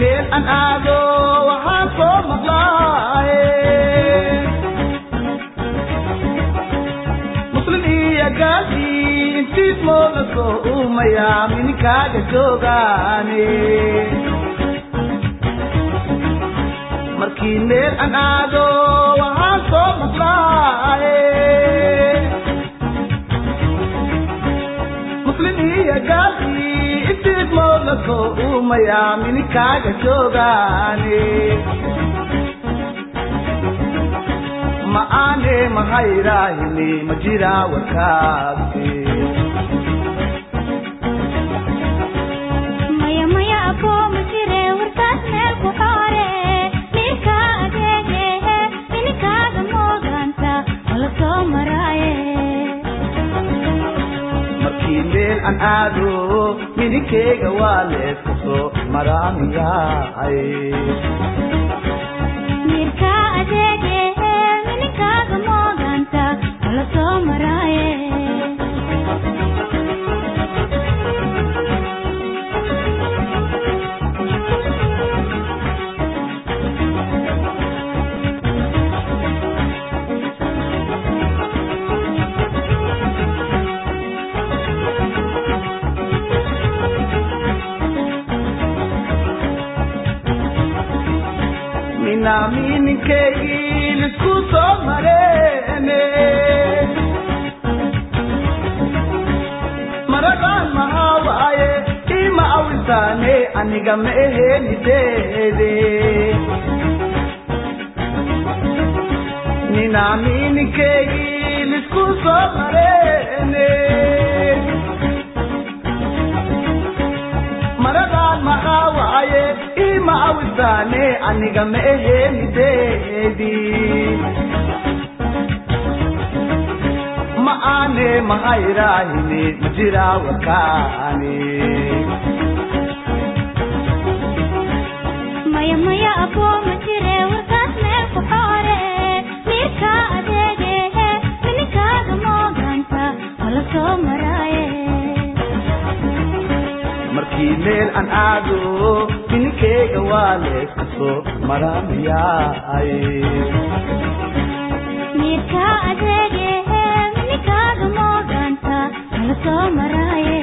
meel aan aado waxaan soo maqlaaye muslim iyo gaali intiis moola soo uumaya minikaaga joogaane markii meel aan aado waxaan soo maqlaaye muslim iyo gaali intiis moola soo uumaya minikaaga joogaane ma aane mahayrahini ma jira warkaasi maya maya abo ma jire warkaas meel ku xoore ninka adeegehe minikaaga mooganta wala soo maraaye markii meel aan aado minikeyga waa leeska soo maraamiyaay mirka adeegehe minikaaga mooganta wala soo maraaye minikeygi lisku soo mareene maragaan maxaa waaye ima awisaane aniga ma ehenideede minikeygi lisku soo mareene maragaan maxaa waaye ima awisaane aniga ma ehenideedi ma aane mahayrahini ma jira warkaani maya maya abo ma jire warkaas meel ku xoore mirka adeegehe minikaaga mooganta wala soo maraaye markii meel aan aado minikeyga waa leeska soo maraamiyaay mirka adeegehe minikaaga mooganta wala soo maraaye